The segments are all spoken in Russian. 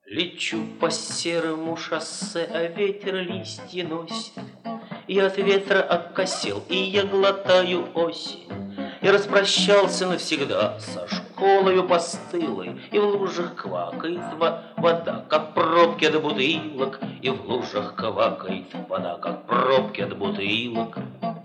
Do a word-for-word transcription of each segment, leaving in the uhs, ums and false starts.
Лечу по серому шоссе, а ветер листья носит. И от ветра окосел, и я глотаю осень. И распрощался навсегда со школою постылой. И в лужах квакает вода, как пробки от бутылок. И в лужах квакает вода, как пробки от бутылок.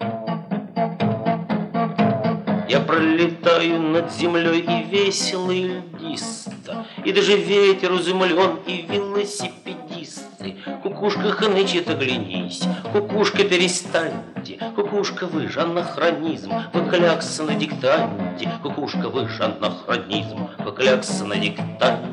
Я пролетаю над землей и весело, и льдисто, и даже ветер изумлен, и велосипедисты. Кукушка, хнычет, оглянись, кукушка, перестаньте, кукушка, вы же анахронизм, вы клякса на диктанте, кукушка, вы же анахронизм, вы клякса на диктанте.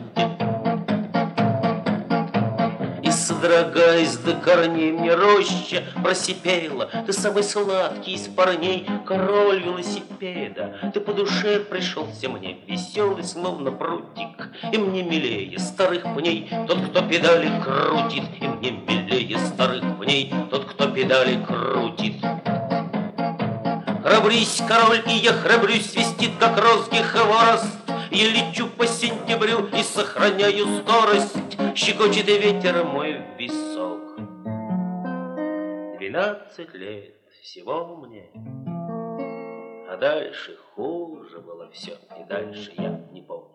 И содрогаясь до корней, мне роща просипела: ты самый сладкий из парней, король велосипеда. Ты по душе пришелся мне, веселый, словно прутик, и мне милее старых пней тот, кто педали крутит, и мне милее старых пней тот, кто педали крутит. Храбрись, король, и я храбрюсь, свистит, как розгий хворост. Я лечу по сентябрю и сохраняю скорость. Щекочет ветер мой висок. Двенадцать лет всего мне, а дальше хуже было все, и дальше я не помню.